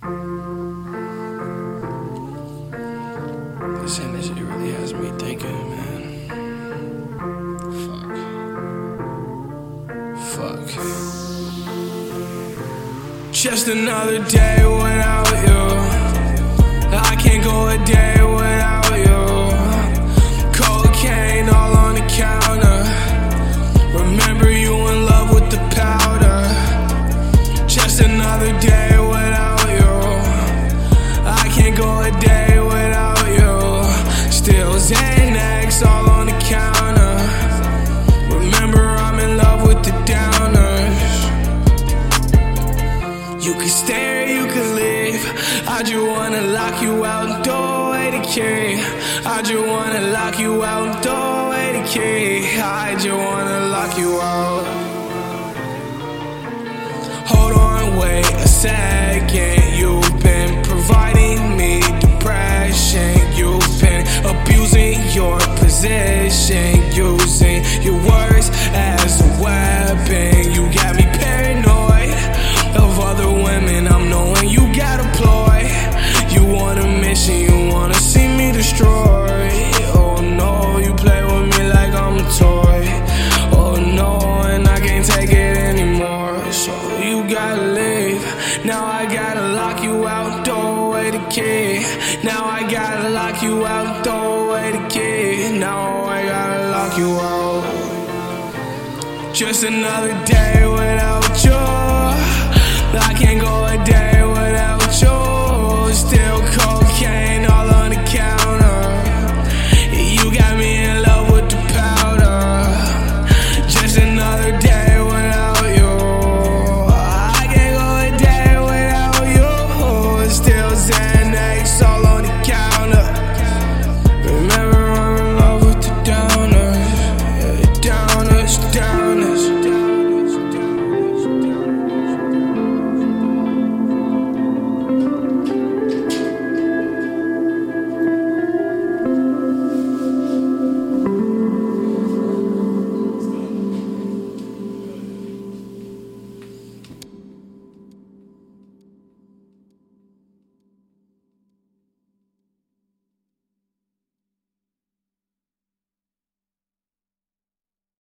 This energy really has me thinking, man. Fuck. Just another day without you. I can't go a day without you. Cocaine all on the counter. Remember you in love with the powder. Just another day without you. I can't go a day without you. Still Xanax all on the counter. Remember I'm in love with the downers. You can stay or you can leave. I just wanna lock you out and throw away the key. I just wanna lock you out and throw away the key. I just wanna lock you out. Hold on, wait a second. You've been providing me depression. You've been abusing your position, using your words as a weapon. You got me paranoid of other women. I'm knowing you got a ploy. You want a mission, you wanna see me destroy. Oh no, you play with me like I'm a toy. Oh no, and I can't take it anymore. So you gotta leave. Now I gotta lock you out, throw away the key. Now I gotta lock you out, throw away the key. Now I gotta lock you out. Just another day without you. I can't go a day without you. Still cocaine all on the counter. You got me in love with the powder. Just another day without you. I can't go a day without you. Still Xanax all on the counter. Remember I'm in love with the downers. Yeah, downers, downers.